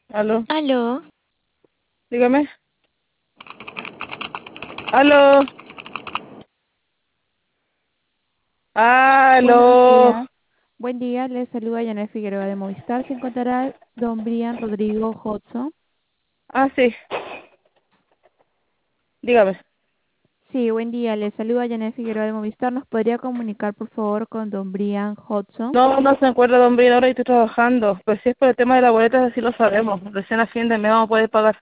Aló, Aló, dígame. Aló, buenos aló. días. Buen día, les saluda Janet Figueroa de Movistar. Se encontrará don Brian Rodrigo Hodson. Ah, sí, dígame. Sí, buen día, les saluda Janet Figueroa de Movistar. ¿Nos podría comunicar, por favor, con don Brian Hodson? No, no se encuentra don Brino ahora y estoy trabajando. Pues si es por el tema de la boleta, así lo sabemos. Recién a fin de mes vamos a poder pagar.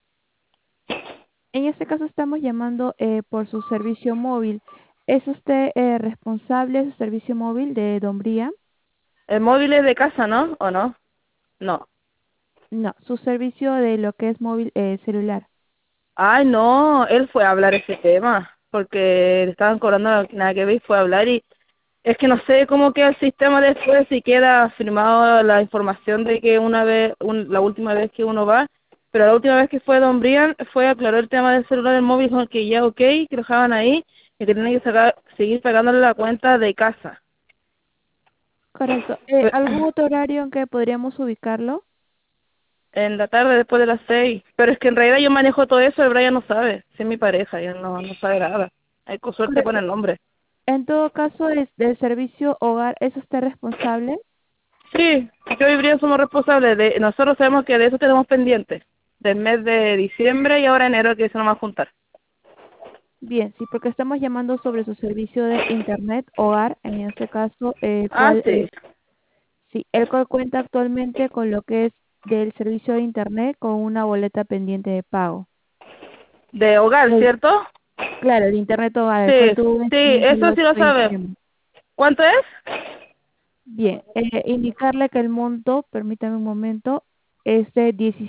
En este caso estamos llamando por su servicio móvil. ¿Es usted responsable de su servicio móvil de don Brian? El móvil es de casa, ¿no? ¿O no? No. No, su servicio de lo que es móvil celular. Ay, no, él fue a hablar ese tema. Porque le estaban cobrando nada que ver y fue a hablar y es que no sé cómo queda el sistema después, si queda firmado la información de que una vez, la última vez que uno va, pero la última vez que fue Don Brian fue aclaró el tema del celular del móvil, dijo que ya ok, que lo dejaban ahí y que tenían que seguir pagándole la cuenta de casa. Correcto. Pe- ¿Algún otro horario en que podríamos ubicarlo? En la tarde después de las 6, pero es que en realidad yo manejo todo eso, el Brian no sabe, si es mi pareja, y él no sabe nada. Hay con suerte con Correcto. el nombre. En todo caso, del servicio hogar, ¿es usted responsable? Sí, yo y Brian somos responsables de, nosotros sabemos que de eso tenemos pendiente, del mes de diciembre y ahora enero que se nos va a juntar. Bien, sí, porque estamos llamando sobre su servicio de internet hogar, en este caso, Ah, sí, sí, el cual cuenta actualmente con lo que es del servicio de internet con una boleta pendiente de pago. de hogar, El- ¿cierto? claro, el internet hogar, el cual Sí, tuvo un sí, vencimiento el eso 8 sí lo de sabemos. diciembre. ¿Cuánto es? Bien, indicarle que el monto, permítame un momento, es de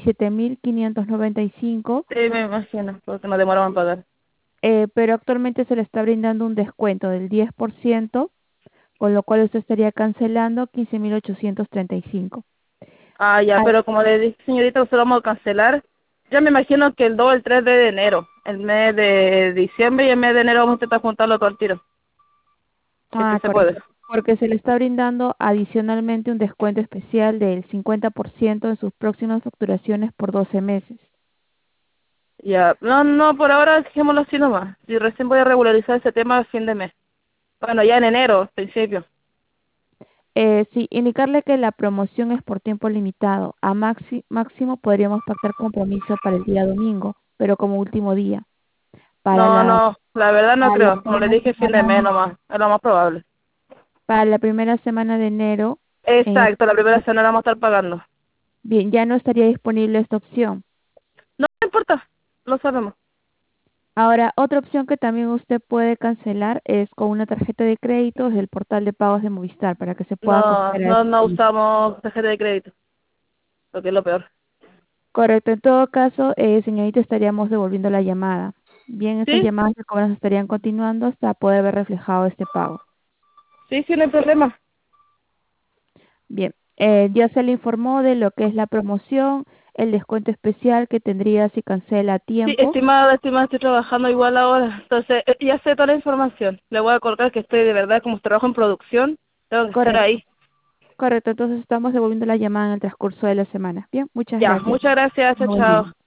17.595. Sí, me imagino, porque nos demoramos en pagar. Pero actualmente se le está brindando un descuento del 10%, con lo cual usted estaría cancelando 15.835. Ah, ya, Ah, pero como le dije, señorita, nosotros vamos a cancelar. Ya me imagino que el 2 o el 3 de enero, el mes de diciembre y el mes de enero vamos a intentar juntarlo todo al tiro, si se puede. correcto. Porque se le está brindando adicionalmente un descuento especial del 50% en sus próximas facturaciones por 12 meses. Ya, no, no, por ahora dejémoslo así nomás. Y recién voy a regularizar ese tema a fin de mes. Bueno, ya en enero, principio. Sí, indicarle que la promoción es por tiempo limitado. A máximo podríamos pactar compromiso para el día domingo, pero como último día. Para No, la, no, la verdad no para la creo. Como le primera dije, fin de mes semana, nomás, es lo más probable. para la primera semana de enero, en Exacto, la primera este semana la vamos a estar pagando. bien, ya no estaría disponible esta opción. No importa, lo sabemos. Ahora, otra opción que también usted puede cancelar es con una tarjeta de crédito desde el portal de pagos de Movistar para que se pueda No, acoger a no, ese no servicio. usamos tarjeta de crédito, lo que es lo peor. Correcto, en todo caso, señorita, estaríamos devolviendo la llamada. Bien, estas ¿Sí? llamadas de cobranza estarían continuando hasta poder ver reflejado este pago. Sí, sí, no hay problema. Bien, ya se le informó de lo que es la promoción, el descuento especial que tendría si cancela a Sí, tiempo. estimada, estoy trabajando igual ahora. Entonces, ya sé toda la información. Le voy a colgar que estoy de verdad, como trabajo en producción, tengo que estar Correcto, ahí. correcto. Entonces estamos devolviendo la llamada en el transcurso de la semana. Bien, muchas Ya, gracias. muchas gracias, chao, Buen día. chao.